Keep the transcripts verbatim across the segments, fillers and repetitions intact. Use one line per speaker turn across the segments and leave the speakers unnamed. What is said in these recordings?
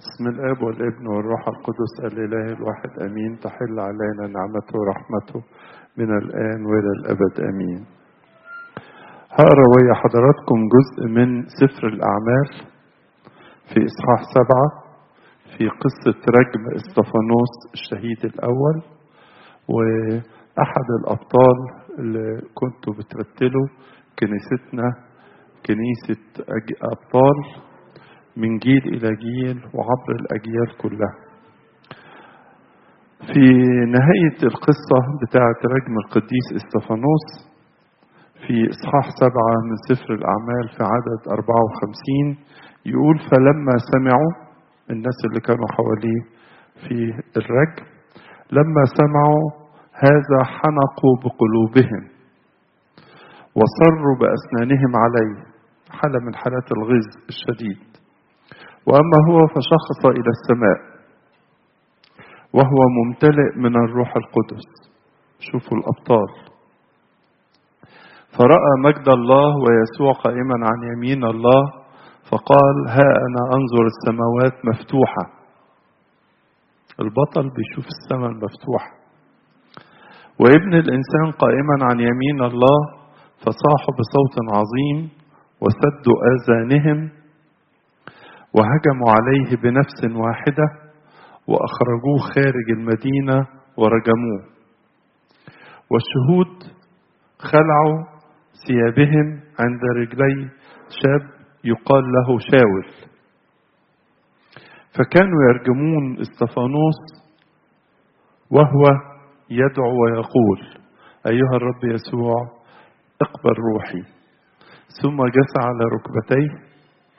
بسم الآب والابن والروح القدس الإله الواحد أمين. تحل علينا نعمته ورحمته من الآن وإلى الأبد أمين. هقرأ ويا حضراتكم جزء من سفر الأعمال في إصحاح سبعة في قصة رجم استفانوس الشهيد الأول، وأحد الأبطال اللي كنتوا بترتلوا كنيستنا كنيسة أبطال من جيل إلى جيل وعبر الأجيال كلها. في نهاية القصة بتاعة رجم القديس استفانوس في إصحاح سبعة من سفر الأعمال في عدد أربعة وخمسين يقول: فلما سمعوا الناس اللي كانوا حواليه في الرجم، لما سمعوا هذا حنقوا بقلوبهم وصروا بأسنانهم عليه، حالة من حالات الغيظ الشديد. وأما هو فشخص إلى السماء وهو ممتلئ من الروح القدس. شوفوا الأبطال. فرأى مجد الله ويسوع قائما عن يمين الله، فقال: ها أنا أنظر السماوات مفتوحة. البطل بيشوف السماء المفتوحة، وابن الإنسان قائما عن يمين الله. فصاحوا بصوت عظيم وسدوا آذانهم وهجموا عليه بنفس واحدة وأخرجوه خارج المدينة ورجموه. والشهود خلعوا ثيابهم عند رجلي شاب يقال له شاول، فكانوا يرجمون استفانوس وهو يدعو ويقول: أيها الرب يسوع اقبل روحي. ثم جثى على ركبتيه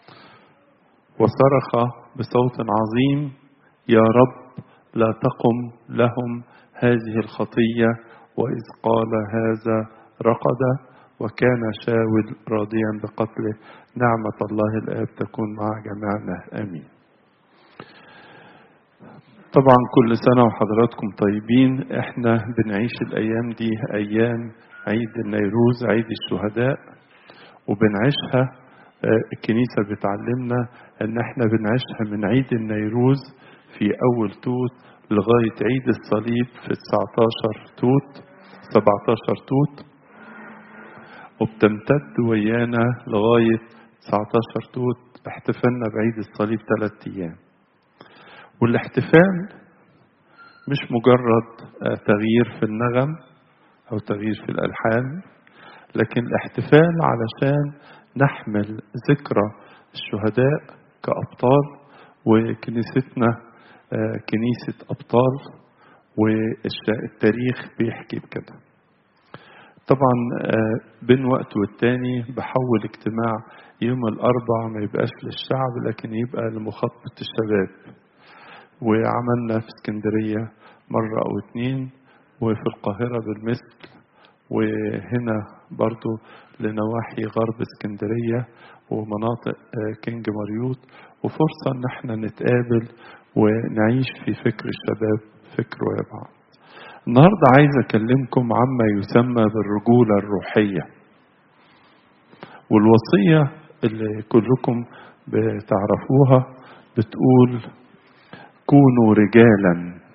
وصرخ بصوت عظيم: يا رب لا تقم لهم هذه الخطية. وإذ قال هذا رقد، وكان شاول راضيا بقتله. نعمة الله الآب تكون مع جميعنا آمين. طبعا كل سنة وحضراتكم طيبين. احنا بنعيش الأيام دي أيام عيد النيروز، عيد الشهداء، وبنعيشها الكنيسة بتعلمنا ان احنا بنعيشها من عيد النيروز في اول توت لغاية عيد الصليب في تسعتاشر توت سبعتاشر توت، وبتمتد ويانا لغاية تسعتاشر توت احتفالنا بعيد الصليب ثلاث ايام. والاحتفال مش مجرد تغيير في النغم او تغيير في الالحان، لكن الاحتفال علشان نحمل ذكرى الشهداء كأبطال، وكنيستنا كنيسة أبطال، والتاريخ بيحكي بكده. طبعا بين وقت والتاني بحول اجتماع يوم الأربع ما يبقاش للشعب لكن يبقى لمخاطبة الشباب، وعملنا في اسكندرية مرة أو اتنين، وفي القاهرة بالمثل، وهنا برضو لنواحي غرب اسكندرية ومناطق كينج مريوط. وفرصة ان احنا نتقابل ونعيش في فكر الشباب، فكر ويا بعض. النهاردة عايز اكلمكم عما يسمى بالرجولة الروحية، والوصية اللي كلكم بتعرفوها بتقول: كونوا رجالا.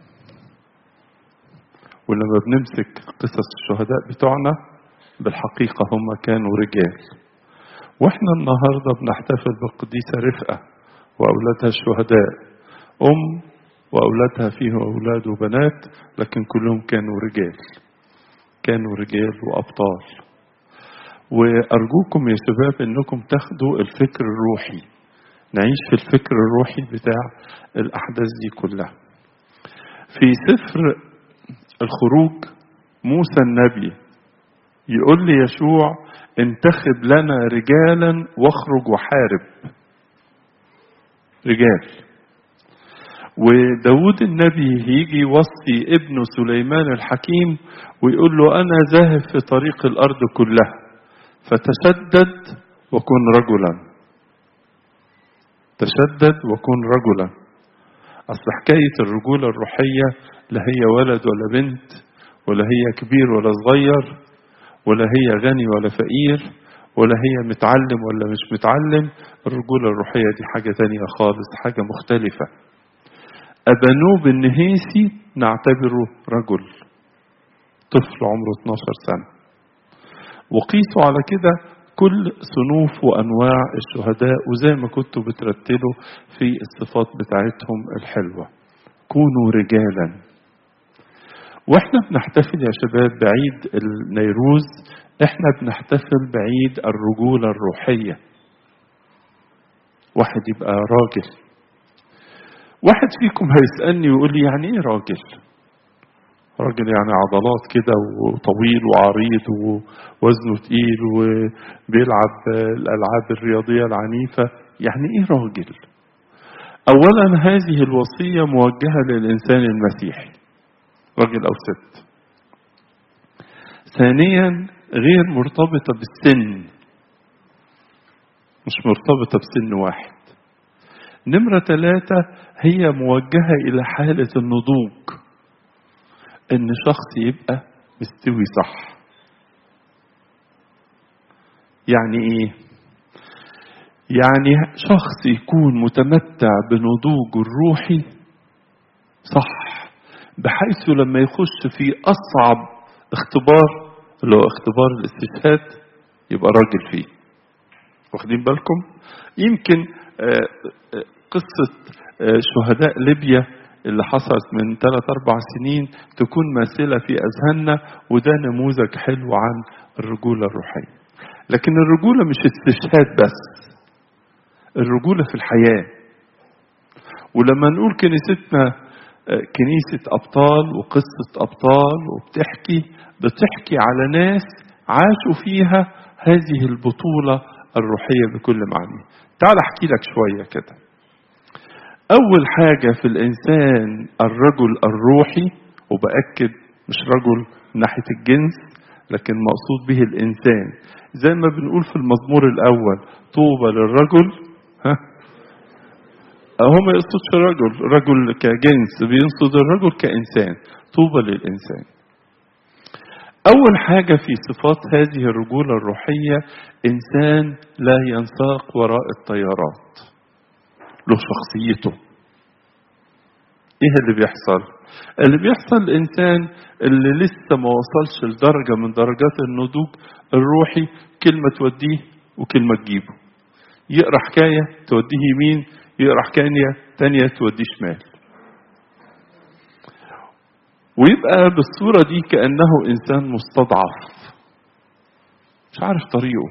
ولما بنمسك قصص الشهداء بتوعنا بالحقيقة هم كانوا رجال. واحنا النهاردة بنحتفل بالقديسة رفقة وأولادها الشهداء، أم وأولادها فيه أولاد وبنات، لكن كلهم كانوا رجال، كانوا رجال وأبطال. وأرجوكم يا شباب أنكم تاخدوا الفكر الروحي، نعيش في الفكر الروحي بتاع الأحداث دي كلها. في سفر الخروج موسى النبي يقول لي يشوع: انتخب لنا رجالا واخرج وحارب. رجال. وداود النبي يجي يوصي ابنه سليمان الحكيم ويقول له: أنا ذاهب في طريق الأرض كلها فتشدد وكن رجلا. تشدد وكن رجلا. أصل حكاية الرجولة الروحية لا هي ولد ولا بنت، ولا هي كبير ولا صغير، ولا هي غني ولا فقير، ولا هي متعلم ولا مش متعلم. الرجولة الروحية دي حاجة تانية خالص، حاجة مختلفة. أبانوب النهيسي نعتبره رجل، طفل عمره اتناشر سنة. وقيسوا على كده كل صنوف وأنواع الشهداء، وزي ما كنتوا بترتلوا في الصفات بتاعتهم الحلوة. كونوا رجالا. واحنا بنحتفل يا شباب بعيد النيروز، احنا بنحتفل بعيد الرجولة الروحية. واحد يبقى راجل. واحد فيكم هيسألني ويقول لي يعني ايه راجل؟ راجل يعني عضلات كده وطويل وعريض ووزنه تقيل وبيلعب الألعاب الرياضية العنيفة، يعني ايه راجل؟ اولا هذه الوصية موجهة للإنسان المسيحي، راجل أو ست. ثانيا غير مرتبطة بالسن، مش مرتبطة بسن واحد. نمرة ثلاثة هي موجهة إلى حالة النضوج، إن شخص يبقى مستوي صح. يعني إيه؟ يعني شخص يكون متمتع بنضوج الروحي صح، بحيث لما يخش في أصعب اختبار اللي هو اختبار الاستشهاد يبقى راجل فيه. واخدين بالكم؟ يمكن قصة شهداء ليبيا اللي حصلت من ثلاث أربع سنين تكون ماثلة في أذهاننا، وده نموذج حلو عن الرجولة الروحية. لكن الرجولة مش استشهاد بس، الرجولة في الحياة. ولما نقول كنيستنا كنيسة أبطال وقصة أبطال وبتحكي بتحكي على ناس عاشوا فيها هذه البطولة الروحية بكل معنى. تعال أحكي لك شوية كده. أول حاجة في الإنسان الرجل الروحي، وبأكد مش رجل من ناحية الجنس لكن مقصود به الإنسان، زي ما بنقول في المزمور الأول طوبى للرجل، ها هو ما يقصدش رجل رجل كجنس، بيقصد الرجل كإنسان. طوبى للإنسان. أول حاجة في صفات هذه الرجولة الروحية إنسان لا ينساق وراء التيارات، له شخصيته. إيه اللي بيحصل؟ اللي بيحصل الإنسان اللي لسه ما وصلش لدرجة من درجات النضوج الروحي، كلمة توديه وكلمة تجيبه. يقرأ حكاية توديه يمين، يقرأ حكاية تانية توديه شمال، ويبقى بالصورة دي كأنه إنسان مستضعف مش عارف طريقه،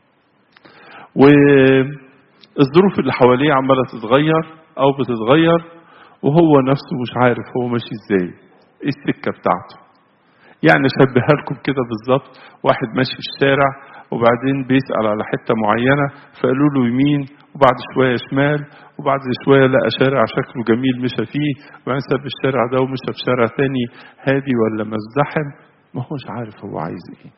والظروف اللي حواليه عمالة تتغير أو بتتغير، وهو نفسه مش عارف هو ماشي إزاي، إيه السكة بتاعته. يعني شبهها لكم كده بالظبط، واحد ماشي في الشارع وبعدين بيسأل على حتة معينة فقالوا له يمين، وبعد شوية شمال، وبعد شوية لقى شارع شكله جميل مشى فيه، وبعدين ساب الشارع ده ومشى في شارع تاني هادي ولا مزدحم، ما هوش عارف هو عايز ايه.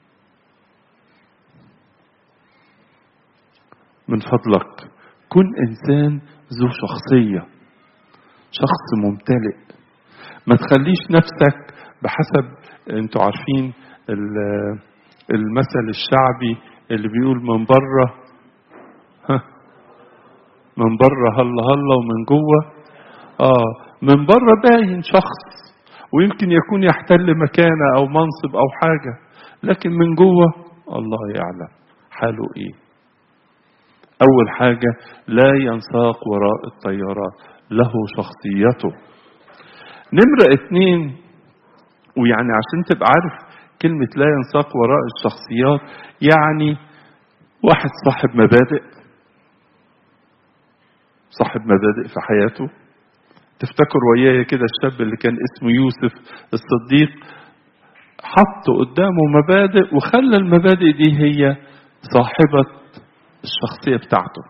من فضلك كن إنسان ذو شخصية، شخص ممتلئ. ما تخليش نفسك بحسب، انتوا عارفين المثل الشعبي اللي بيقول من بره ها من بره هلا هلا ومن جوه اه من بره باين شخص ويمكن يكون يحتل مكانه او منصب او حاجه، لكن من جوه الله يعلم حاله ايه. اول حاجه لا ينساق وراء التيارات، له شخصيته. نمرة اتنين، ويعني عشان تبقى عارف كلمة لا ينساق وراء الشخصيات، يعني واحد صاحب مبادئ، صاحب مبادئ في حياته. تفتكر وياي كده الشاب اللي كان اسمه يوسف الصديق، حط قدامه مبادئ وخلى المبادئ دي هي صاحبة الشخصية بتاعته.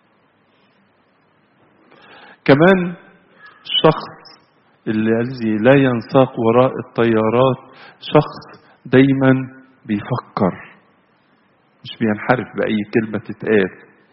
كمان الشخص الذي لا ينساق وراء التيارات شخص دايما بيفكر، مش بينحرف بأي كلمة تتقال،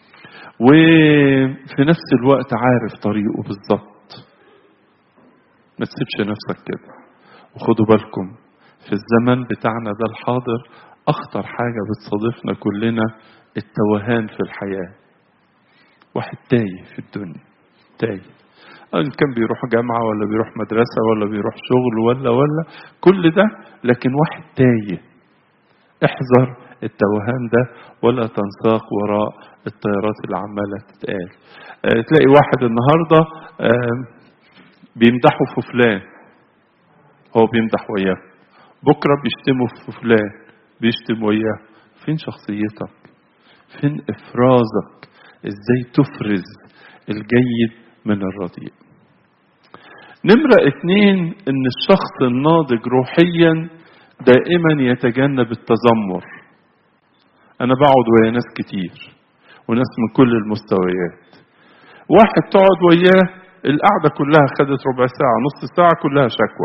وفي نفس الوقت عارف طريقه بالظبط. ما تسيبش نفسك كده. وخدوا بالكم في الزمن بتاعنا ده الحاضر أخطر حاجة بتصادفنا كلنا التوهان في الحياة. واحد تايه في الدنيا، تايه، إن كان بيروح جامعة ولا بيروح مدرسة ولا بيروح شغل ولا ولا كل ده، لكن واحد تايه. احذر التوهان ده ولا تنساق وراء الطيارات اللي عمالة تتقال. اه تلاقي واحد النهاردة اه بيمدحوا في فلان، هو بيمدح وياه، بكرة بيشتموا في فلان، بيشتم وياه. فين شخصيتك؟ فين إفرازك؟ إزاي تفرز الجيد من الرديء؟ نمرة اتنين، إن الشخص الناضج روحيا دائما يتجنب التذمر. أنا بقعد ويا ناس كتير وناس من كل المستويات، واحد تقعد وياه القعدة كلها خدت ربع ساعة نص ساعة كلها شكوى،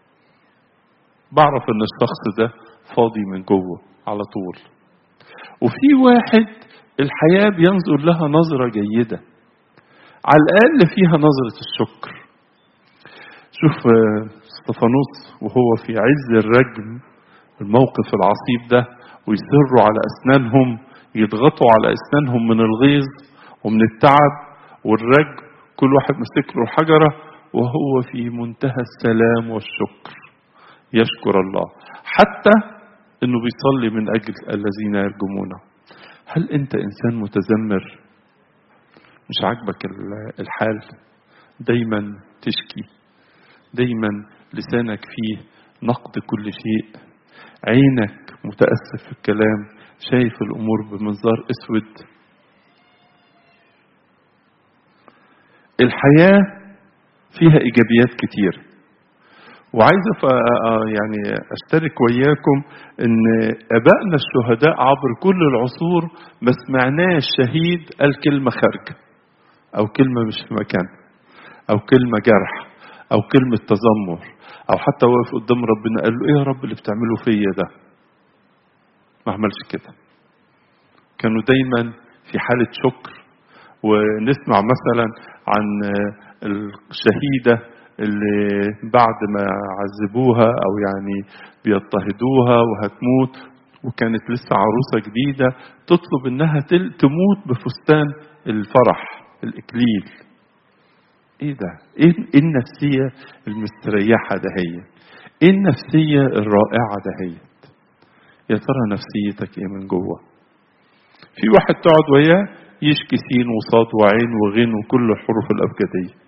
بعرف إن الشخص ده فاضي من جوه على طول. وفي واحد الحياة بينظر لها نظرة جيدة، على الأقل فيها نظرة الشكر. شوف استفانوس وهو في عز الرجم، الموقف العصيب ده، ويصروا على أسنانهم، يضغطوا على أسنانهم من الغيظ ومن التعب والرجم، كل واحد مسك له الحجرة، وهو في منتهى السلام والشكر يشكر الله، حتى انه بيصلي من اجل الذين يرجمونه. هل انت انسان متذمر؟ مش عاجبك الحال؟ دايما تشكي، دايما لسانك فيه نقد كل شيء، عينك متأسف في الكلام، شايف الامور بمنظار اسود. الحياة فيها ايجابيات كتير، وعايز يعني اشترك وياكم ان ابائنا الشهداء عبر كل العصور ما سمعناش شهيد قال كلمة خارجة او كلمة مش في مكان او كلمة جرح او كلمة تذمر، او حتى واقف قدام ربنا قال له ايه يا رب اللي بتعمله فيا ده؟ ما عملش كده. كانوا دايما في حالة شكر. ونسمع مثلا عن الشهيدة اللي بعد ما عذبوها او يعني بيضطهدوها وهتموت، وكانت لسه عروسة جديدة، تطلب انها تموت بفستان الفرح الاكليل. ايه ده؟ ايه النفسية المستريحة ده؟ هي ايه النفسية الرائعة ده؟ هي يا ترى نفسيتك ايه من جوه؟ في واحد تقعد وياه يشكي سين وصاد وعين وغين وكل الحروف الأبجدية،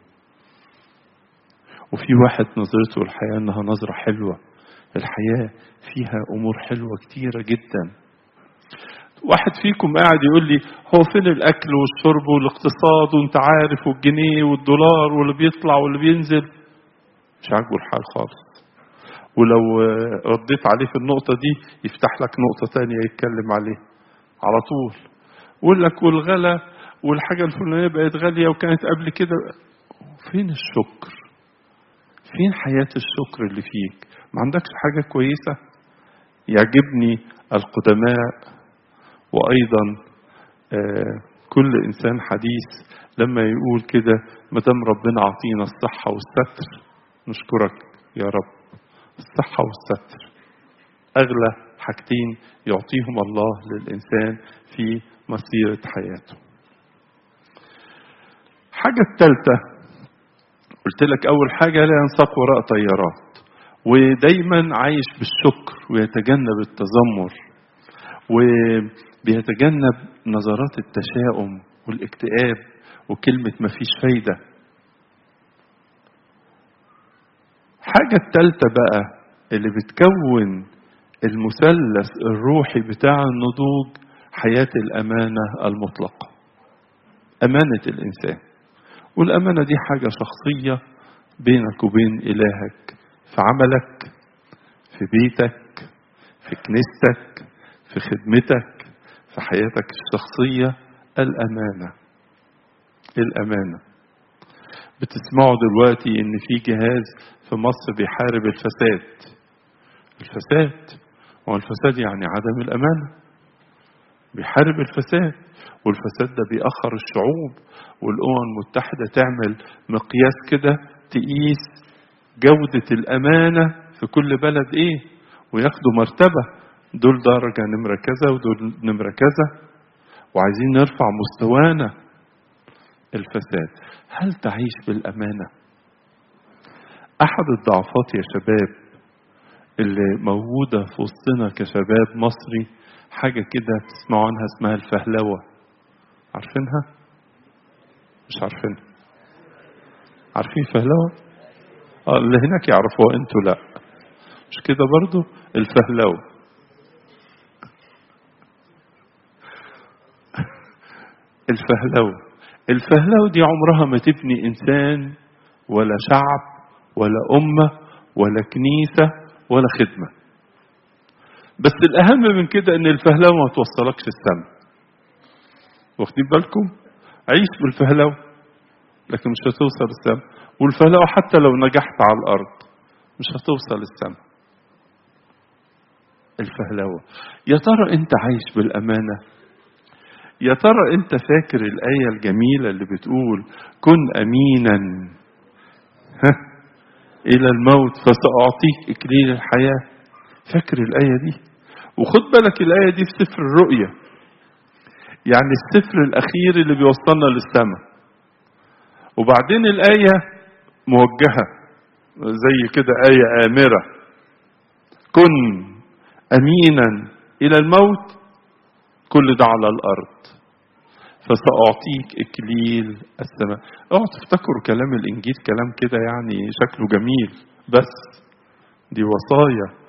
وفي واحد نظرته الحياة انها نظرة حلوة، الحياة فيها امور حلوة كتيرة جدا. واحد فيكم قاعد يقول لي هو فين الاكل والشرب والاقتصاد وانت عارف والجنيه والدولار واللي بيطلع واللي بينزل؟ مش عاجبه الحال خالص. ولو رديت عليه في النقطة دي يفتح لك نقطة تانية يتكلم عليه على طول، ويقول لك والغلا والحاجة الفلانية بقت غالية وكانت قبل كده. فين الشكر؟ فين حياة الشكر اللي فيك؟ ما عندكش حاجة كويسة؟ يعجبني القدماء وأيضا آه كل إنسان حديث لما يقول كده ما دام ربنا عطينا الصحة والستر نشكرك يا رب. الصحة والستر أغلى حاجتين يعطيهم الله للإنسان في مسيرة حياته. حاجة الثالثة قلت لك أول حاجة لا ينساق وراء طيارات، ودايما عايش بالشكر ويتجنب التذمر وبيتجنب نظرات التشاؤم والاكتئاب وكلمة ما فيش فايدة. حاجة الثالثة بقى اللي بتكون المثلث الروحي بتاع النضوج، حياة الأمانة المطلقة، أمانة الإنسان. والأمانة دي حاجة شخصية بينك وبين إلهك، في عملك، في بيتك، في كنيستك، في خدمتك، في حياتك الشخصية. الأمانة الأمانة بتسمعوا دلوقتي إن في جهاز في مصر بيحارب الفساد. الفساد هو الفساد يعني عدم الأمانة، بيحارب الفساد، والفساد ده بيأخر الشعوب. والأمم المتحدة تعمل مقياس كده تقيس جودة الأمانة في كل بلد إيه، وياخدوا مرتبة دول درجة نمرة كذا ودول نمرة كذا، وعايزين نرفع مستوانا. الفساد. هل تعيش بالأمانة؟ أحد الضعفات يا شباب اللي موجودة في وسطنا كشباب مصري حاجة كده تسمعوا عنها اسمها الفهلوة. عارفينها؟ مش عارفينها؟ عارفين فهلوة؟ آه اللي هناك يعرفوها انتوا لا. مش كده برضو الفهلوة. الفهلوة الفهلوة دي عمرها ما تبني إنسان ولا شعب ولا أمة ولا كنيسة ولا خدمة. بس الأهم من كده إن الفهلوة ما توصلكش السماء. واخدين بالكم؟ عيش بالفهلوة لكن مش هتوصل السماء. والفهلوة حتى لو نجحت على الأرض مش هتوصل السماء. الفهلوة. يا ترى أنت عايش بالأمانة؟ يا ترى أنت فاكر الآية الجميلة اللي بتقول كن أمينا ها إلى الموت فسأعطيك إكليل الحياة؟ فاكر الآية دي؟ وخد بالك الآية دي في سفر الرؤيا، يعني السفر الأخير اللي بيوصلنا للسماء. وبعدين الآية موجهة زي كده آية آمرة، كن أمينا إلى الموت، كل ده على الأرض، فسأعطيك إكليل السماء. اوعوا تفتكروا كلام الإنجيل كلام كده يعني شكله جميل، بس دي وصايا،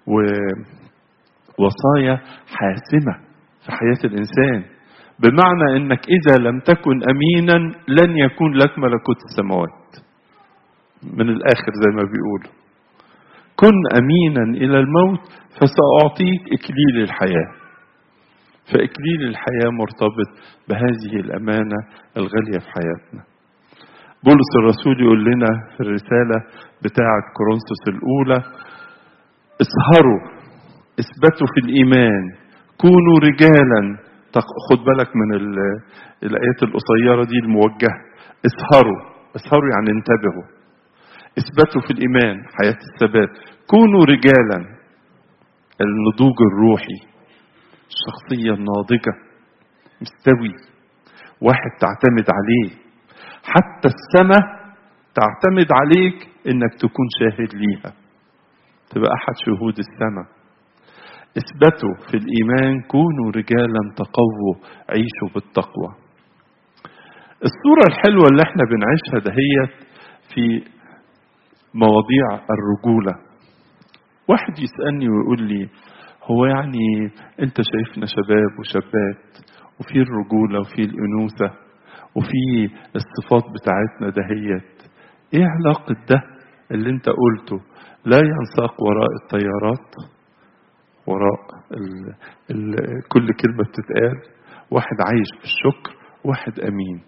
ووصايا حاسمة في حياة الإنسان. بمعنى إنك إذا لم تكن أمينا لن يكون لك ملكوت السماوات. من الآخر زي ما بيقولوا كن أمينا إلى الموت فسأعطيك إكليل الحياة. فإكليل الحياة مرتبط بهذه الأمانة الغالية في حياتنا. بولس الرسول يقول لنا في الرسالة بتاعة كورنثوس الأولى اسهروا، اثبتوا في الإيمان، كونوا رجالا. خد بالك من الآيات القصيرة دي الموجهة. اسهروا، اسهروا يعني انتبهوا. اثبتوا في الإيمان، حياة الثبات. كونوا رجالا، النضوج الروحي، الشخصية الناضجة، مستوي، واحد تعتمد عليه. حتى السماء تعتمد عليك انك تكون شاهد ليها، تبقى احد شهود السماء. اثبتوا في الإيمان، كونوا رجالا تقووا، عيشوا بالتقوى. الصورة الحلوة اللي احنا بنعيشها دهيت في مواضيع الرجولة. واحد يسألني ويقول لي هو يعني انت شايفنا شباب وشابات وفي الرجولة وفي الأنوثة وفي الصفات بتاعتنا دهيت، ايه علاقة ده اللي انت قلته لا ينساق وراء الطيارات، وراء ال ال كل كلمة بتتقال؟ واحد عايش بالشكر، واحد أمين.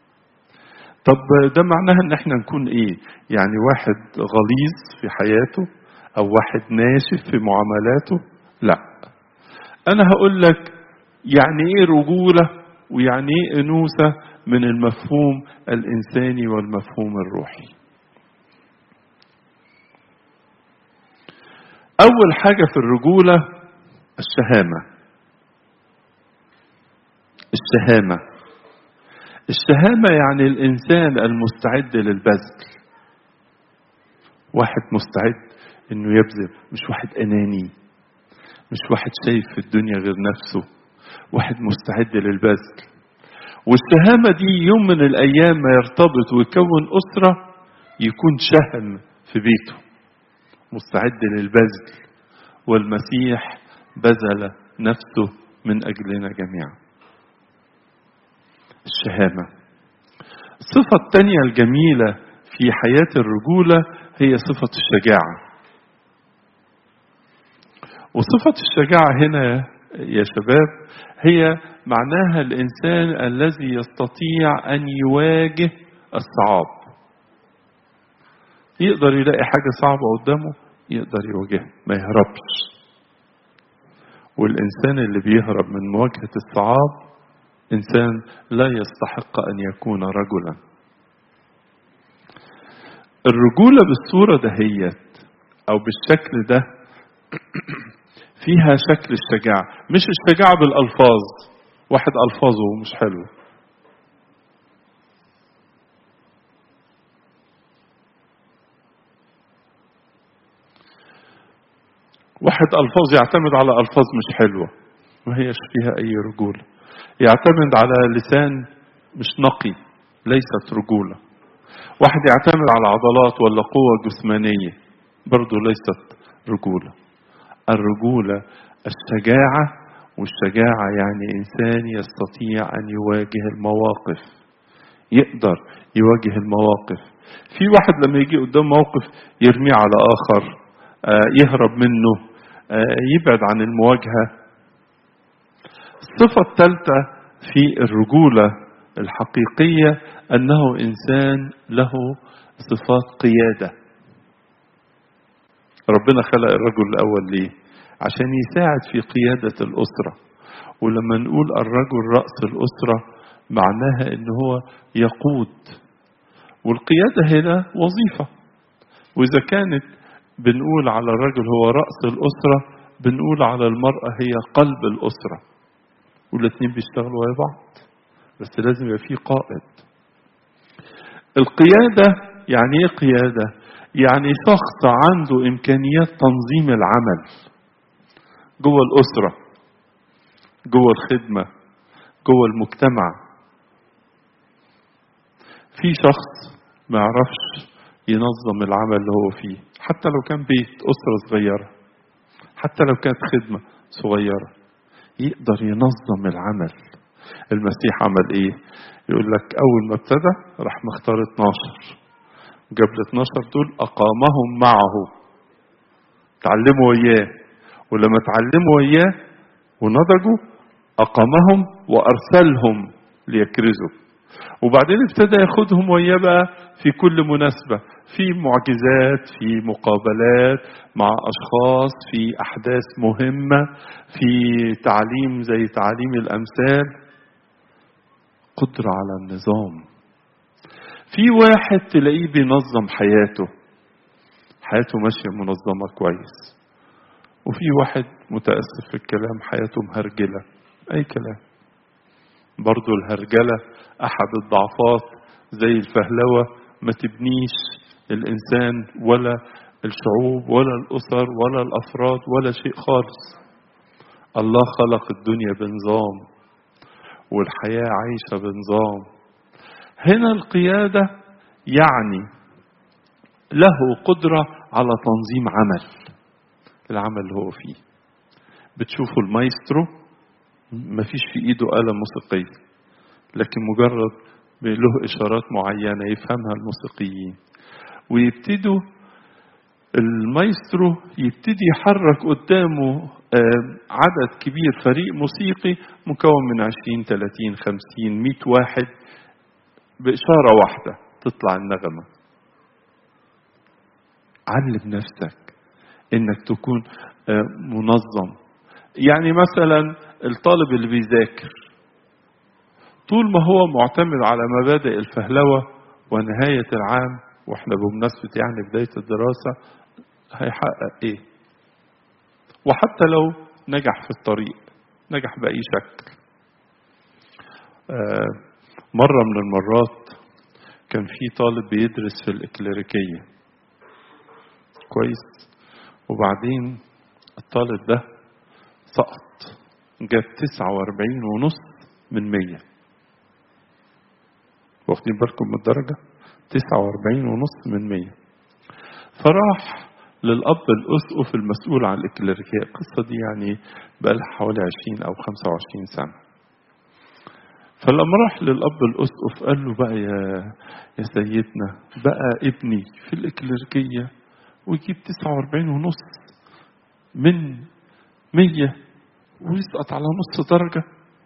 طب ده معناها ان احنا نكون ايه؟ يعني واحد غليظ في حياته او واحد ناشف في معاملاته؟ لا، انا هقول لك يعني ايه رجولة ويعني ايه انوثة من المفهوم الانساني والمفهوم الروحي. اول حاجة في الرجولة الشهامة. الشهامة الشهامة يعني الإنسان المستعد للبذل. واحد مستعد إنه يبذل، مش واحد أناني، مش واحد شايف في الدنيا غير نفسه، واحد مستعد للبذل. والشهامة دي يوم من الأيام ما يرتبط ويكون أسرة يكون شهم في بيته، مستعد للبذل. والمسيح بذل نفسه من أجلنا جميعا. الشهامة. الصفة الثانية الجميلة في حياة الرجولة هي صفة الشجاعة. وصفة الشجاعة هنا يا شباب هي معناها الإنسان الذي يستطيع أن يواجه الصعاب. يقدر يلاقي حاجة صعبة قدامه يقدر يواجهها، ما يهربش. والإنسان اللي بيهرب من مواجهة الصعاب إنسان لا يستحق أن يكون رجلا. الرجولة بالصورة دهيت أو بالشكل ده فيها شكل الشجاعة، مش الشجاعة بالألفاظ، واحد ألفاظه مش حلو. واحد ألفاظ يعتمد على ألفاظ مش حلوة ما هيش فيها أي رجولة. يعتمد على لسان مش نقي، ليست رجولة. واحد يعتمد على عضلات ولا قوة جسمانية، برضو ليست رجولة. الرجولة الشجاعة، والشجاعة يعني إنسان يستطيع أن يواجه المواقف، يقدر يواجه المواقف. في واحد لما يجي قدام موقف يرميه على آخر، يهرب منه، يبعد عن المواجهة. الصفة الثالثة في الرجولة الحقيقية أنه إنسان له صفات قيادة. ربنا خلق الرجل الأول ليه؟ عشان يساعد في قيادة الأسرة. ولما نقول الرجل رأس الأسرة معناها أنه هو يقود، والقيادة هنا وظيفة. وإذا كانت بنقول على الرجل هو رأس الأسرة، بنقول على المرأة هي قلب الأسرة، والاثنين بيشتغلوا ويا بعض، بس لازم يبقى فيه قائد. القيادة يعني ايه قيادة؟ يعني شخص عنده إمكانيات تنظيم العمل جوه الأسرة، جوه الخدمة، جوه المجتمع. في شخص ما يعرفش ينظم العمل اللي هو فيه، حتى لو كان بيت أسرة صغيرة، حتى لو كانت خدمة صغيرة، يقدر ينظم العمل. المسيح عمل ايه؟ يقول لك اول ما ابتدى راح مختار اتناشر، جاب ال اتناشر دول اقامهم معه، تعلموا وياه، ولما تعلموا وياه ونضجوا اقامهم وارسلهم ليكرزوا. وبعدين ابتدى ياخدهم وياه بقى في كل مناسبة، في معجزات، في مقابلات مع أشخاص، في أحداث مهمة، في تعليم زي تعليم الأمثال. قدرة على النظام. في واحد تلاقيه بينظم حياته، حياته ماشية منظمة كويس. وفي واحد متأسف في الكلام حياته مهرجلة أي كلام. برضو الهرجلة أحد الضعفات زي الفهلوة، ما تبنيش الإنسان ولا الشعوب ولا الأسر ولا الأفراد ولا شيء خالص. الله خلق الدنيا بنظام، والحياة عايشة بنظام. هنا القيادة يعني له قدرة على تنظيم عمل، العمل اللي هو فيه. بتشوفوا المايسترو ما فيش في ايده آلة موسيقية، لكن مجرد له إشارات معينة يفهمها الموسيقيين، ويبتدوا المايسترو يبتدي يحرك قدامه عدد كبير، فريق موسيقي مكون من عشرين ثلاثين خمسين مئة واحد، بإشارة واحدة تطلع النغمة. علم نفسك إنك تكون منظم. يعني مثلا الطالب اللي بيذاكر طول ما هو معتمد على مبادئ الفهلوة ونهاية العام، واحنا بمناسبة يعني بداية الدراسة، هيحقق ايه؟ وحتى لو نجح في الطريق، نجح بأي شكل. آه مرة من المرات كان في طالب بيدرس في الإكليريكية كويس، وبعدين الطالب ده سقط، جاب تسعة واربعين ونص من مية. واخدين بالكم من الدرجة؟ تسعة واربعين ونص من مية. فراح للأب الأسقف المسؤول عن الإكليريكية. القصة دي يعني بقى لها حوالي عشرين أو خمسة وعشرين سنة. فلما راح للأب الأسقف قال له بقى يا يا سيدنا، بقى ابني في الإكليريكية ويجيب تسعة واربعين ونص من مية ويسقط على نص درجة.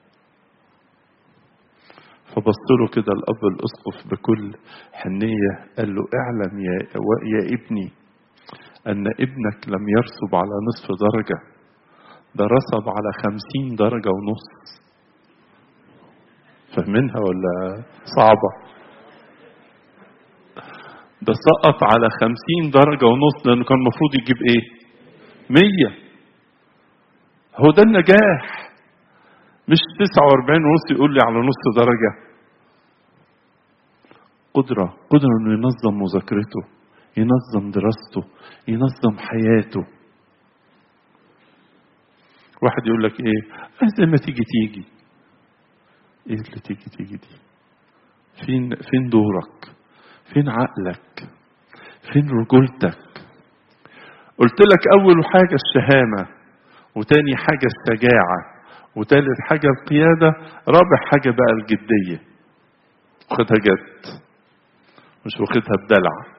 فبص له كده الأب الأسقف بكل حنية قال له اعلم يا, يا ابني أن ابنك لم يرسب على نصف درجة، ده رسب على خمسين درجة ونص. فاهمينها ولا صعبة؟ ده سقط على خمسين درجة ونص، لأنه كان المفروض يجيب ايه؟ مية. هو ده النجاح، مش تسعة وأربعين ونص يقول لي على نص درجة. قدرة قدرة انه ينظم مذاكرته، ينظم دراسته، ينظم حياته. واحد يقول لك ايه زي ما تيجي تيجي. ايه اللي تيجي تيجي دي؟ فين فين دورك؟ فين عقلك؟ فين رجولتك؟ قلت لك اول حاجة الشهامة، وتاني حاجة الشجاعة، وتالت حاجة القيادة، رابع حاجة بقى الجدية. واخدها جد، مش واخدها بدلع.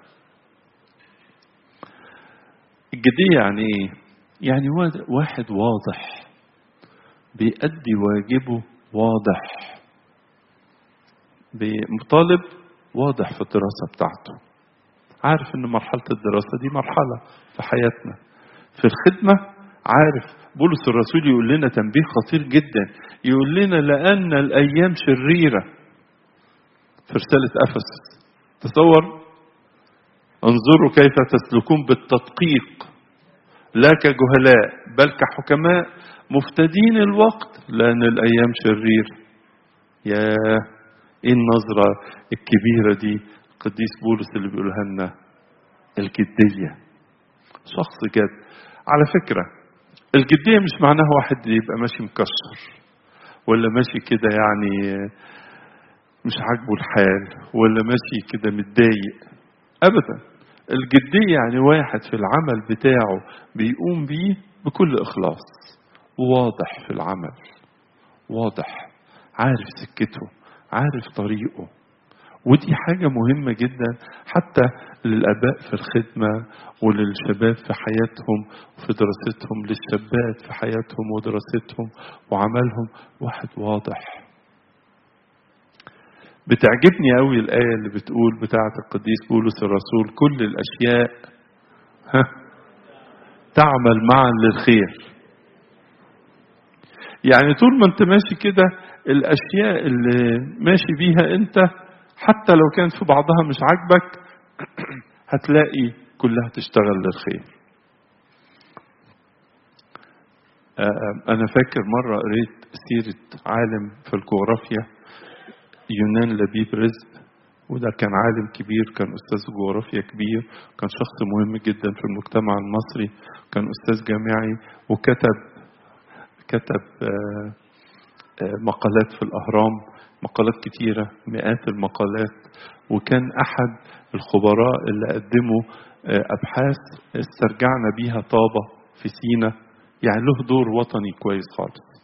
الجدية يعني ايه؟ يعني واحد واضح بيأدي واجبه، واضح بمطالب، واضح في الدراسة بتاعته، عارف ان مرحلة الدراسة دي مرحلة في حياتنا. في الخدمة عارف. بولس الرسول يقول لنا تنبيه خطير جدا، يقول لنا لأن الأيام شريرة في رسالة أفسس. تصور، انظروا كيف تسلكون بالتدقيق لا كجهلاء بل كحكماء مفتدين الوقت لأن الأيام شرير. يا ايه النظرة الكبيرة دي قديس بولس اللي بيقولها لنا، الجدية. شخص جد. على فكرة الجدية مش معناها واحد يبقى ماشي مكسر، ولا ماشي كده يعني مش عاجبه الحال، ولا ماشي كده متضايق. أبدا. الجدية يعني واحد في العمل بتاعه بيقوم بيه بكل إخلاص، واضح في العمل، واضح، عارف سكته، عارف طريقه. ودي حاجة مهمة جدا حتى للآباء في الخدمة وللشباب في حياتهم وفي دراستهم، للشابات في حياتهم ودراستهم وعملهم. واحد واضح. بتعجبني قوي الآية اللي بتقول بتاعة القديس بولس الرسول كل الأشياء ها تعمل معا للخير. يعني طول ما انت ماشي كده الأشياء اللي ماشي بيها انت حتى لو كان في بعضها مش عاجبك هتلاقي كلها تشتغل للخير. أنا فاكر مرة قريت سيرة عالم في الجغرافيا يونان لبيب رزق، وده كان عالم كبير، كان أستاذ جغرافيا كبير، كان شخص مهم جدا في المجتمع المصري، كان أستاذ جامعي، وكتب كتب مقالات في الأهرام، مقالات كتيرة، مئات المقالات، وكان أحد الخبراء اللي قدموا أبحاث استرجعنا بيها طابة في سينا، يعني له دور وطني كويس خالص.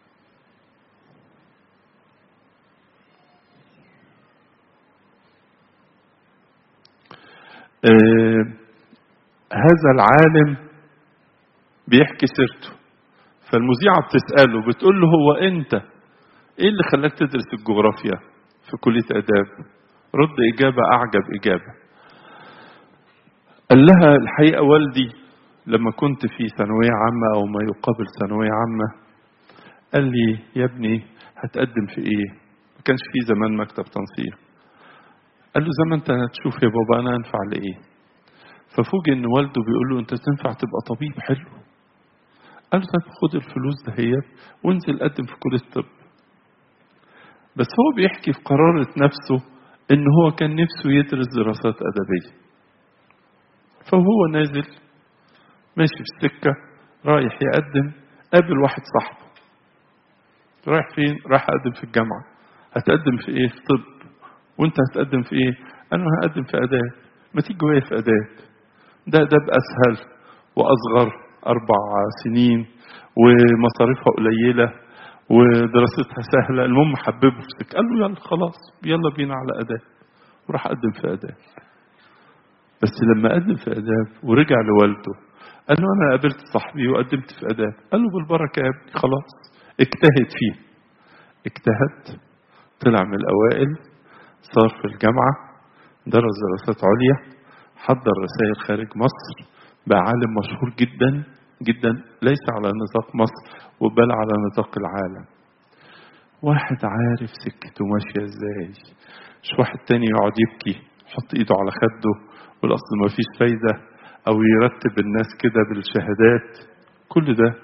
آه هذا العالم بيحكي سيرته، فالمذيعة بتسأله بتقول له هو أنت إيه اللي خلاك تدرس الجغرافيا في كلية آداب؟ رد إجابة أعجب إجابة. قال لها الحقيقة والدي لما كنت في ثانوية عامة أو ما يقابل ثانوية عامة قال لي يا ابني هتقدم في إيه؟ ما كانش في زمان مكتب تنسيق. قال له زي ما أنت هتشوف يا بابا أنا أنفع لإيه؟ ففوجئ إن والده بيقول له أنت تنفع تبقى طبيب حلو. قال له طب خد الفلوس دهيت وانزل قدم في كلية الطب. بس هو بيحكي في قرارة نفسه إن هو كان نفسه يدرس دراسات أدبية. فهو نازل ماشي في السكة رايح يقدم، قابل واحد صاحبه. رايح فين؟ رايح أقدم في الجامعة. هتقدم في إيه؟ في طب. وأنت هتقدم في إيه؟ أنا هقدم في آداب. ما تيجي ويا في آداب. ده ده بأسهل وأصغر، أربع سنين ومصاريفها قليلة ودراستها سهلة، المهم حببه في السكة. قال له يلا خلاص يلا بينا على آداب، وراح أقدم في آداب. بس لما قدم في آداب ورجع لوالده قال له أنا قابلت صاحبي وقدمت في آداب. قال له بالبركة يا ابني خلاص اجتهد فيه. اجتهد، طلع من الأوائل، صار في الجامعة، درس دراسات عليا، حضر رسائل خارج مصر، بقى عالم مشهور جدا جدا ليس على نطاق مصر وبل على نطاق العالم. واحد عارف سكته ماشية ازاي، مش واحد تاني يقعد يبكي يحط ايده على خده والاصل ما فيش فايدة او يرتب الناس كده بالشهادات. كل ده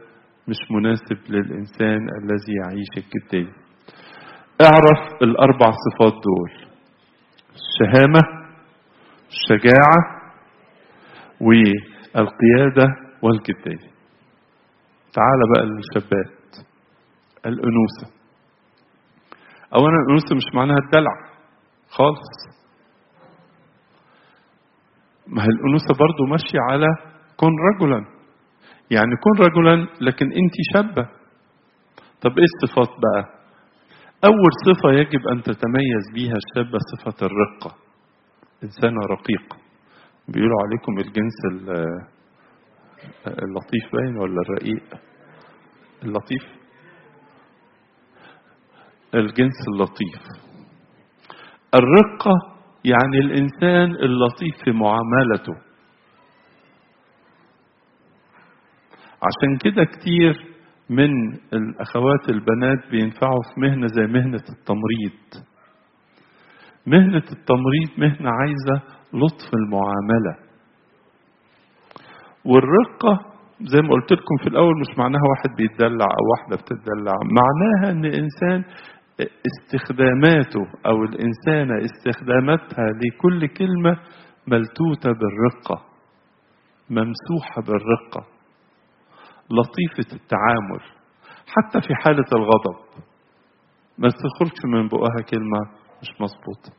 مش مناسب للإنسان الذي يعيش الجدية. اعرف الأربع صفات دول: الشهامة، الشجاعة، والقيادة، والجدية. تعال بقى للشابات. الأنوثة. أولا الأنوثة مش معناها الدلع خالص، ما هي الأنوثة برضو ماشية على كن رجلا، يعني كن رجلا لكن أنت شابة. طب إيه الصفات بقى؟ أول صفة يجب أن تتميز بيها الشابة صفة الرقة. إنسانة رقيقة. بيقولوا عليكم الجنس اللطيف باين ولا الرقيق؟ اللطيف. الجنس اللطيف. الرقة يعني الإنسان اللطيف في معاملته. عشان كده كتير من الأخوات البنات بينفعوا في مهنة زي مهنة التمريض. مهنة التمريض مهنة عايزة لطف المعاملة. والرقة زي ما قلت لكم في الأول مش معناها واحد بيتدلع أو واحدة بتتدلع، معناها أن الإنسان استخداماته أو الإنسانة استخداماتها لكل كلمة ملتوتة بالرقة، ممسوحة بالرقة، لطيفة التعامل. حتى في حالة الغضب ما تخرجش من بقها كلمة مش مظبوطة.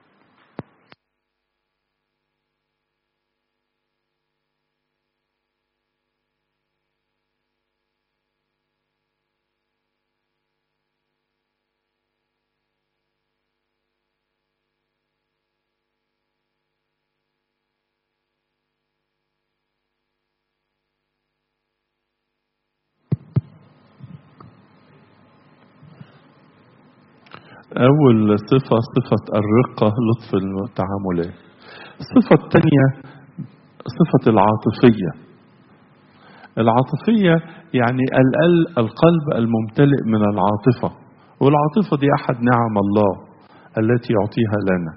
أول صفة صفة الرقة، لطف التعاملات. الصفة الثانية صفة العاطفية. العاطفية يعني القلب الممتلئ من العاطفة، والعاطفة دي أحد نعم الله التي يعطيها لنا.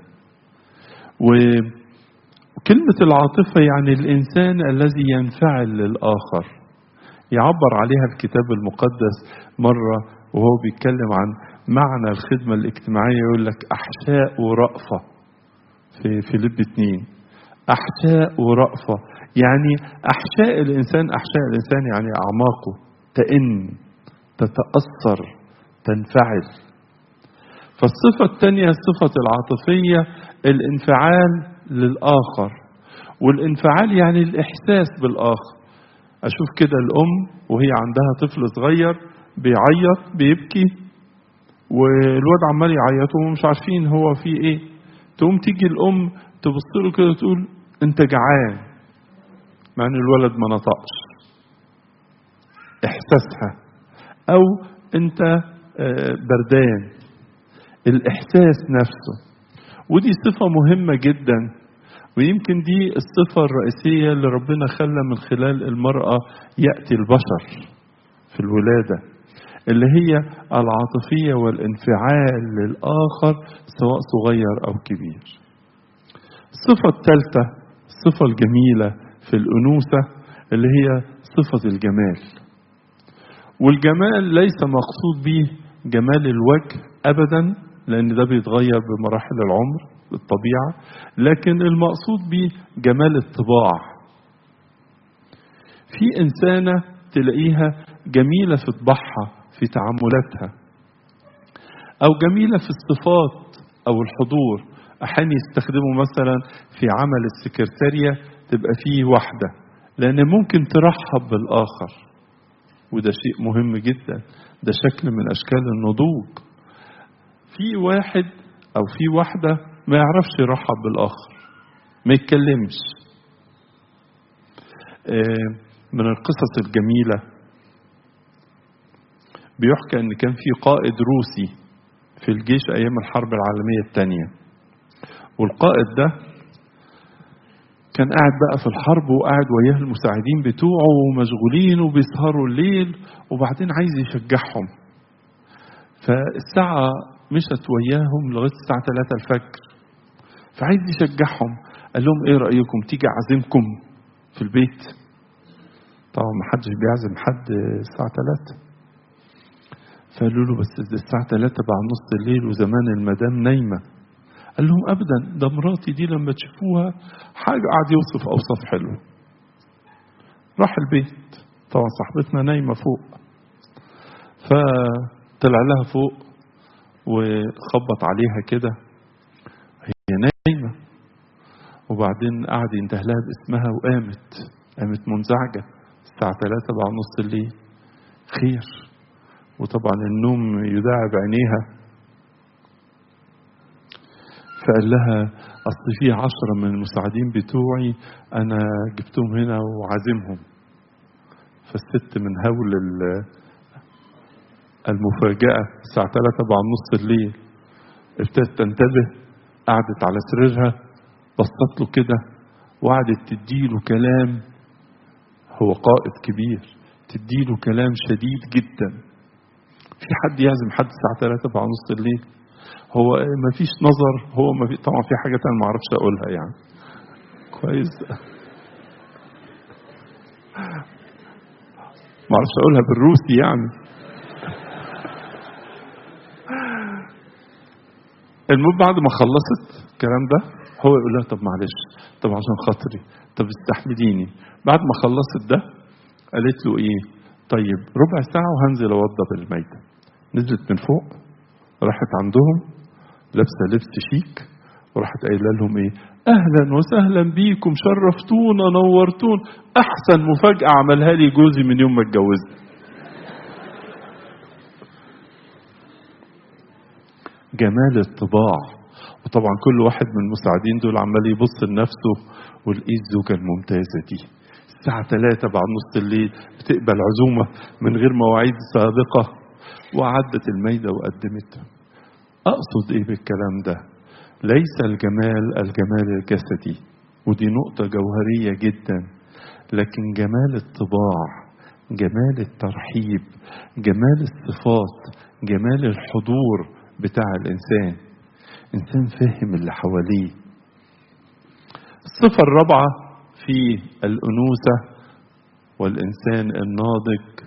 وكلمة العاطفة يعني الإنسان الذي ينفعل للآخر. يعبر عليها الكتاب المقدس مرة وهو بيتكلم عن معنى الخدمة الاجتماعية، يقول لك أحشاء ورأفة في فيليب اتنين. أحشاء ورأفة يعني أحشاء الإنسان، أحشاء الإنسان يعني أعماقه تئن، تتأثر، تنفعل. فالصفة الثانية صفة العاطفية، الانفعال للآخر. والانفعال يعني الإحساس بالآخر. أشوف كده الأم وهي عندها طفل صغير بيعيط بيبكي، والواد عمال يعيط ومش عارفين هو فيه ايه، تقوم تيجي الام تبص له كده تقول انت جعان، مع ان الولد ما نطقش. احساسها. او انت بردان، الاحساس نفسه. ودي صفة مهمة جدا، ويمكن دي الصفة الرئيسية اللي ربنا خلى من خلال المرأة يأتي البشر في الولادة، اللي هي العاطفية والانفعال للآخر سواء صغير أو كبير. الصفة الثالثة الصفة الجميلة في الأنوثة اللي هي صفة الجمال. والجمال ليس مقصود به جمال الوجه أبدا، لأن ده بيتغير بمراحل العمر بالطبيعة، لكن المقصود به جمال الطباع. في إنسانة تلاقيها جميلة في طباعها، في تعاملاتها، أو جميلة في الصفات أو الحضور. أحيانا يستخدموا مثلا في عمل السكرتارية تبقى فيه واحدة، لأن ممكن ترحب بالآخر، وده شيء مهم جدا، ده شكل من أشكال النضوج. في واحد أو في واحدة ما يعرفش يرحب بالآخر، ما يتكلمش. من القصص الجميلة بيحكى ان كان في قائد روسي في الجيش ايام الحرب العالمية الثانية، والقائد ده كان قاعد بقى في الحرب وقاعد وياه المساعدين بتوعه ومشغولين وبيسهروا الليل، وبعدين عايز يشجعهم. فالساعة مشت وياهم لغاية الساعة ثلاثة الفجر، فعايز يشجعهم. قال لهم ايه رأيكم تيجي اعزمكم في البيت؟ طبعا ما حدش بيعزم حد الساعة ثلاثة. فقالوا له بس الساعة ثلاثة بعد نص الليل وزمان المدام نايمة. قال لهم أبدا، ده مراتي دي لما تشوفوها حاجة. قاعد يوصف أوصاف حلوة. راح البيت، طبعا صاحبتنا نايمة فوق، فطلع لها فوق وخبط عليها كده، هي نايمة، وبعدين قعد ينده لها باسمها وقامت قامت منزعجة الساعة ثلاثة بعد نص الليل. خير. وطبعا النوم يداعب عينيها. فقال لها أصل في عشرة من المساعدين بتوعي أنا جبتهم هنا وعازمهم. فالست من هول المفاجأة الساعة ثلاثة بعد نص الليل ابتدت تنتبه، قعدت على سريرها، بصت له كده وقعدت تديله كلام. هو قائد كبير، تديله كلام شديد جدا. في حد يعزم حد الساعة ثلاثة بعد نص الليل؟ هو ما فيش نظر، هو ما في. طبعا في حاجة أنا ما أعرفش أقولها يعني. كويس، ما أعرفش أقولها بالروسي يعني. المهم بعد ما خلصت الكلام ده هو يقول لها طب معلش، طب عشان خاطري، طب استحمليني. بعد ما خلصت ده قالت له ايه؟ طيب ربع ساعة وهنزل اوضب الميتة. نزلت من فوق، راحت عندهم لابسة لبس شيك، وراحت قايله لهم ايه؟ اهلا وسهلا بيكم، شرفتونا نورتون، احسن مفاجأة عملها لي جوزي من يوم ما اتجوزت. جمال الطباع. وطبعا كل واحد من المساعدين دول عمال يبص لنفسه والايه الزوجة الممتازة دي الساعة ثلاثة بعد نص الليل بتقبل عزومة من غير مواعيد سابقة، وعدت الميدة وقدمتها. أقصد إيه بالكلام ده؟ ليس الجمال الجمال الجسدي، ودي نقطة جوهرية جدا، لكن جمال الطباع، جمال الترحيب، جمال الصفات، جمال الحضور بتاع الإنسان. إنسان فهم اللي حواليه. الصفة الرابعة في الأنوثة والإنسان الناضج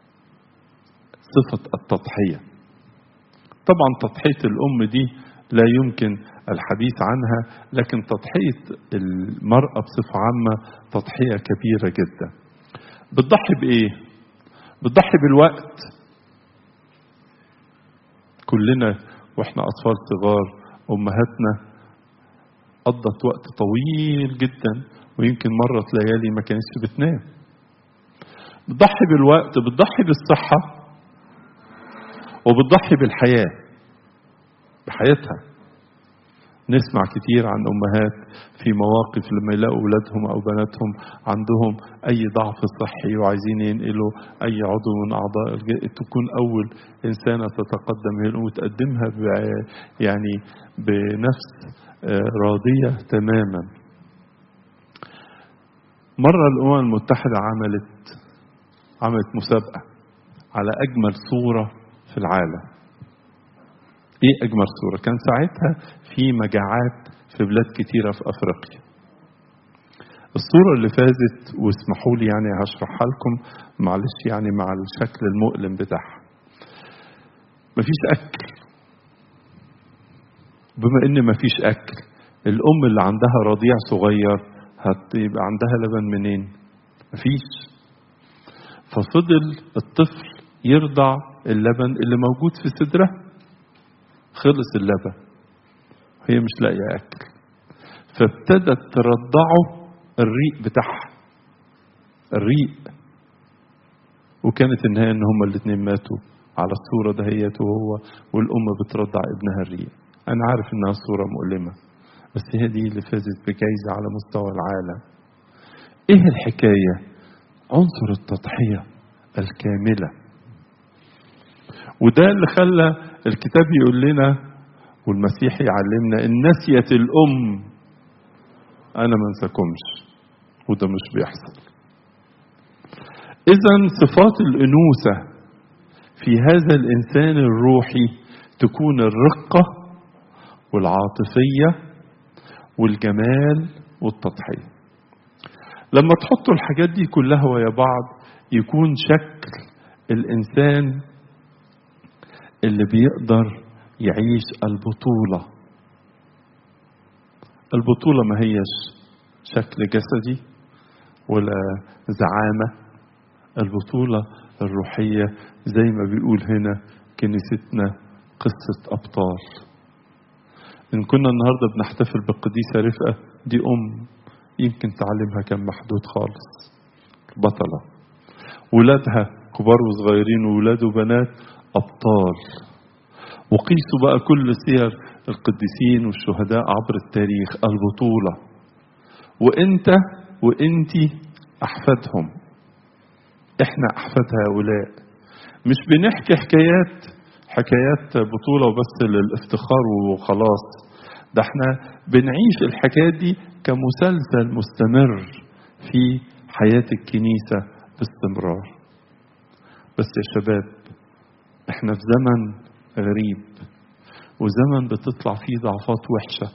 صفة التضحية. طبعا تضحية الأم دي لا يمكن الحديث عنها، لكن تضحية المرأة بصفة عامة تضحية كبيرة جدا. بتضحي بإيه؟ بتضحي بالوقت. كلنا وإحنا أطفال صغار أمهاتنا قضت وقت طويل جدا، ويمكن مرة ليالي ما كانتش بتنام. بتضحي بالوقت، بتضحي بالصحة، وبتضحي بالحياة، بحياتها. نسمع كتير عن أمهات في مواقف لما يلاقوا أولادهم أو بناتهم عندهم أي ضعف صحي وعايزين ينقلوا أي عضو من أعضاء، تكون أول إنسانة تتقدم وتقدمها يعني بنفس راضية تماما. مرة الأمم المتحدة عملت عملت مسابقة على أجمل صورة في العالم. ايه اجمل صورة؟ كان ساعتها في مجاعات في بلاد كتيرة في افريقيا. الصورة اللي فازت، واسمحوا لي يعني هشرحها لكم معلش يعني مع الشكل المؤلم بتاعها. مفيش اكل. بما ان مفيش اكل، الام اللي عندها رضيع صغير هتبقى عندها لبن منين؟ مفيش. ففضل الطفل يرضع اللبن اللي موجود في صدرها. خلص اللبن، هي مش لاقيه اكل، فابتدت ترضعه الريق بتاعها، الريق. وكانت النهايه ان هما الاثنين ماتوا على الصوره دهيت، وهو والام بترضع ابنها الريق. انا عارف انها صوره مؤلمه، بس هي دي اللي فازت بجائزه على مستوى العالم. ايه الحكايه؟ عنصر التضحيه الكامله. وده اللي خلى الكتاب يقول لنا والمسيح يعلمنا ان نسيت الام انا ما انساكمش، وده مش بيحصل. اذا صفات الانوثه في هذا الانسان الروحي تكون الرقه والعاطفيه والجمال والتضحيه. لما تحطوا الحاجات دي كلها ويا بعض يكون شكل الإنسان اللي بيقدر يعيش البطولة. البطولة ما هيش شكل جسدي ولا زعامة، البطولة الروحية زي ما بيقول هنا كنيستنا قصة أبطال. إن كنا النهاردة بنحتفل بالقديسة رفقة، دي أم يمكن تعلمها كان محدود خالص، بطلة، ولادها كبار وصغيرين وولاد وبنات أبطال. وقيسوا بقى كل سير القديسين والشهداء عبر التاريخ البطولة. وإنت وإنتي أحفادهم، إحنا أحفاد هؤلاء. مش بنحكي حكايات حكايات بطولة وبس للافتخار وخلاص، ده احنا بنعيش الحكايات دي كمسلسل مستمر في حياة الكنيسة باستمرار. بس يا شباب، احنا في زمن غريب وزمن بتطلع فيه ضعفات وحشة،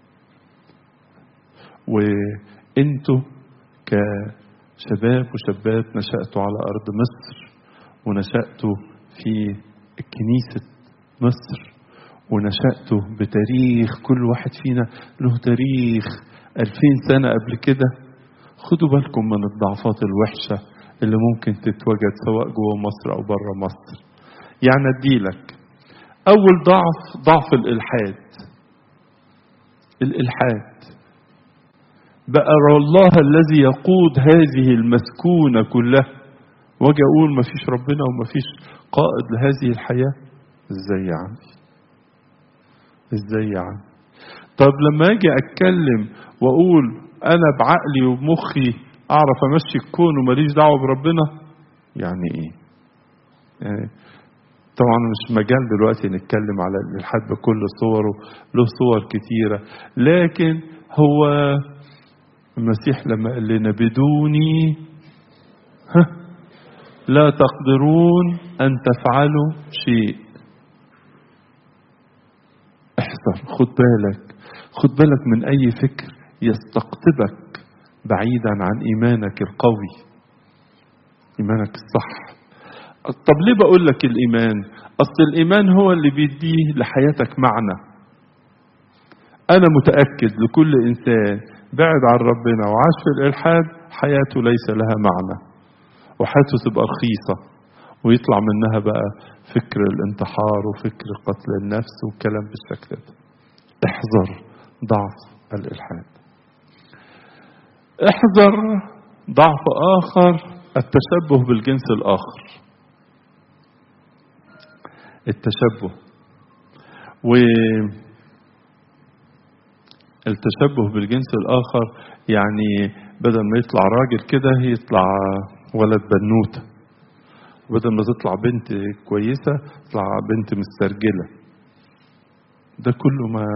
وانتوا كشباب وشابات نشأتوا على أرض مصر، ونشأتوا في كنيسة مصر، ونشأتوا بتاريخ، كل واحد فينا له تاريخ ألفين سنة قبل كده. خدوا بالكم من الضعفات الوحشة اللي ممكن تتوجد سواء جوه مصر أو بره مصر. يعني أديلك أول ضعف، ضعف الإلحاد. الإلحاد بقى الله الذي يقود هذه المسكونة كلها، واجي أقول ما فيش ربنا وما فيش قائد لهذه الحياة؟ إزاي يعني؟ إزاي يعني؟ طب لما أجي أتكلم وأقول أنا بعقلي وبمخي أعرف أمشي الكون وماليش دعوة بربنا، يعني إيه؟ يعني طبعا مش مجال دلوقتي نتكلم على الإلحاد بكل صوره، له صور كتيرة، لكن هو المسيح لما قال لنا بدوني ها لا تقدرون أن تفعلوا شيء. احذر، خد بالك، خد بالك من أي فكر يستقطبك بعيدا عن إيمانك القوي، إيمانك الصح. طب ليه بقول لك الإيمان؟ أصل الإيمان هو اللي بيديه لحياتك معنى. أنا متأكد لكل إنسان بعد عن ربنا وعاش في الإلحاد حياته ليس لها معنى، وحياته تبقى رخيصة، ويطلع منها بقى فكر الانتحار وفكر قتل النفس والكلام بالشكل ده. احذر ضعف الإلحاد. احذر ضعف آخر، التشبه بالجنس الآخر. التشبه والتشبه بالجنس الآخر يعني بدل ما يطلع راجل كده يطلع ولد بنوتة، بدل ما تطلع بنت كويسة تطلع بنت مسترجلة. ده كله ما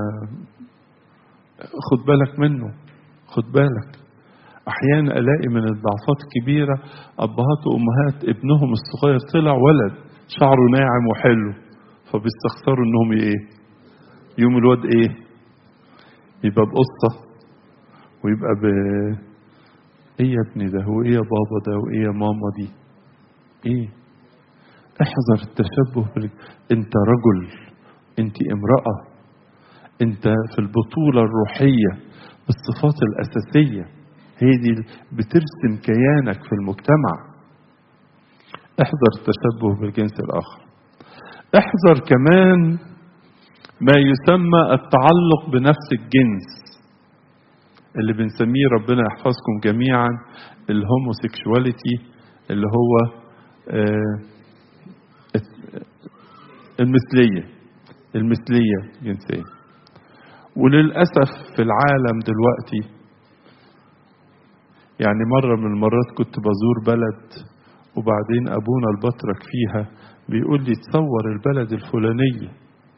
خد بالك منه، خد بالك. أحيانا ألاقي من الضعفات الكبيرة أبهات وأمهات ابنهم الصغير طلع ولد شعره ناعم وحلو، فبيستخسروا إنهم إيه؟ يوم الواد إيه؟ يبقى بقصة ويبقى ب إيه يا ابني ده، وإيه يا بابا ده، وإيه يا ماما دي، إيه؟ احذر التشبه بال... أنت رجل، أنت امرأة، أنت في البطولة الروحية الصفات الأساسية هي دي بترسم كيانك في المجتمع. احذر التشبه بالجنس الآخر. احذر كمان ما يسمى التعلق بنفس الجنس، اللي بنسميه ربنا يحفظكم جميعا الهوموسيكشواليتي، اللي هو آه المثلية المثلية جنسية. وللأسف في العالم دلوقتي، يعني مرة من المرات كنت بزور بلد وبعدين أبونا البطرك فيها بيقول لي تصور البلد الفلانية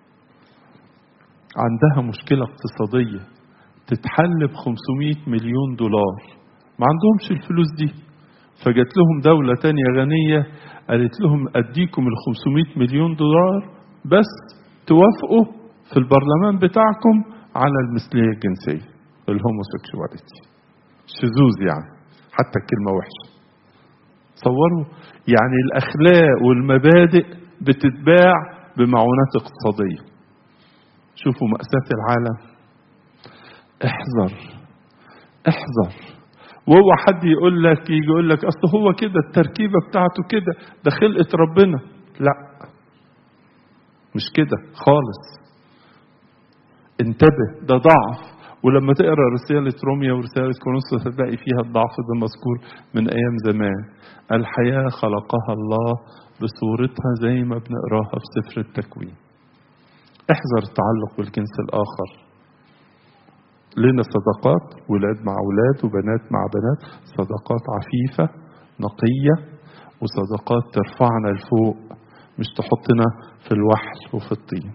عندها مشكلة اقتصادية تتحل بخمسمائة مليون دولار، ما عندهمش الفلوس دي، فجت لهم دولة تانية غنية قالت لهم أديكم الخمسمائة مليون دولار بس توافقوا في البرلمان بتاعكم على المثلية الجنسية الهوموسيكشواليتي، شذوذ يعني، حتى الكلمة وحشة. تصوروا يعني الأخلاق والمبادئ بتتباع بمعونات اقتصادية. شوفوا مأساة العالم. احذر احذر. وهو حد يقول لك يجي يقول لك اصل هو كده التركيبة بتاعته كده، ده خلقة ربنا. لا مش كده خالص. انتبه، ده ضعف. ولما تقرأ رسالة روميا ورسالة كورنثوس هتلاقي فيها الضعف ده مذكور من أيام زمان. الحياة خلقها الله بصورتها زي ما بنقراها في سفر التكوين. احذر التعلق بالجنس الآخر. لنا صداقات ولاد مع أولاد وبنات مع بنات، صداقات عفيفة نقية، وصداقات ترفعنا لفوق مش تحطنا في الوحل وفي الطين.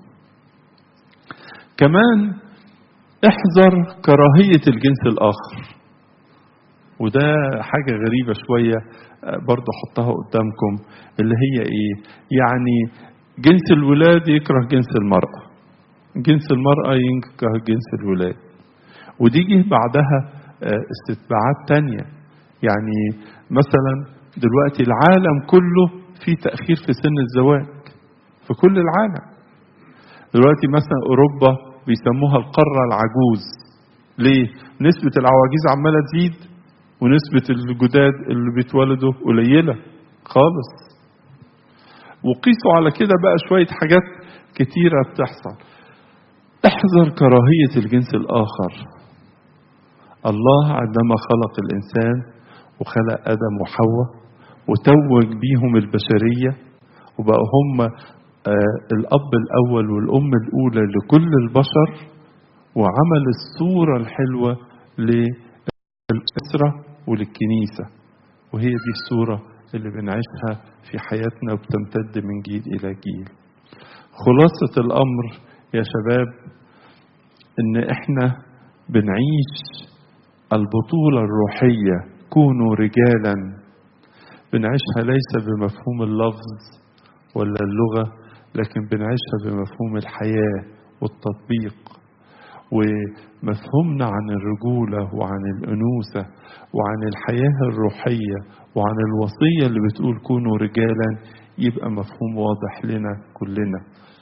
كمان احذر كراهية الجنس الآخر. وده حاجة غريبة شوية برضه حطها قدامكم، اللي هي ايه؟ يعني جنس الولاد يكره جنس المرأة، جنس المرأة يكره جنس الولاد. ودي جه بعدها استتباعات تانية. يعني مثلا دلوقتي العالم كله في تأخير في سن الزواج في كل العالم. دلوقتي مثلا أوروبا بيسموها القارة العجوز. ليه؟ نسبة العواجيز عمالة تزيد ونسبة الجداد اللي بيتولدوا قليلة خالص. وقيسوا على كده بقى شوية حاجات كتيرة بتحصل. احذر كراهية الجنس الآخر. الله عندما خلق الإنسان وخلق آدم وحواء وتوج بيهم البشرية وبقوا هم آه الأب الأول والأم الأولى لكل البشر، وعمل الصورة الحلوة للأسرة وللكنيسة، وهي دي الصورة اللي بنعيشها في حياتنا وبتمتد من جيل إلى جيل. خلاصة الأمر يا شباب إن إحنا بنعيش البطولة الروحية كونوا رجالا، بنعيشها ليس بمفهوم اللفظ ولا اللغة، لكن بنعيشها بمفهوم الحياة والتطبيق. ومفهومنا عن الرجولة وعن الأنوثة وعن الحياة الروحية وعن الوصية اللي بتقول كونوا رجالا يبقى مفهوم واضح لنا كلنا.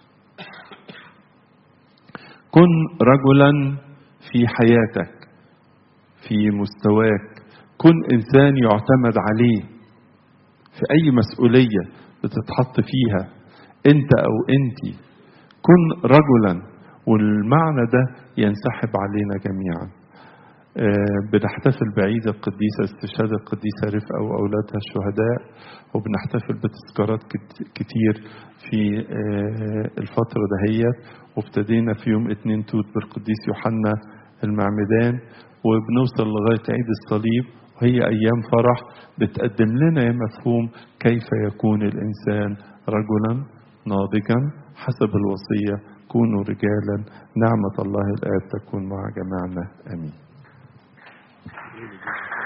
كن رجلا في حياتك في مستواك، كن إنسان يعتمد عليه في أي مسؤولية بتتحط فيها أنت أو أنتي. كن رجلا، والمعنى ده ينسحب علينا جميعا. آه بنحتفل بعيد القديسة استشهاد القديسة رفقة وأولادها الشهداء، وبنحتفل بتذكارات كتير في آه الفترة دهيت. وابتدينا في يوم اتنين توت بالقديس يوحنا المعمدان، وبنوصل لغاية عيد الصليب، وهي أيام فرح بتقدم لنا مفهوم كيف يكون الإنسان رجلا ناضجا حسب الوصية كونوا رجالا. نعمة الله الآب تكون مع جميعنا. آمين.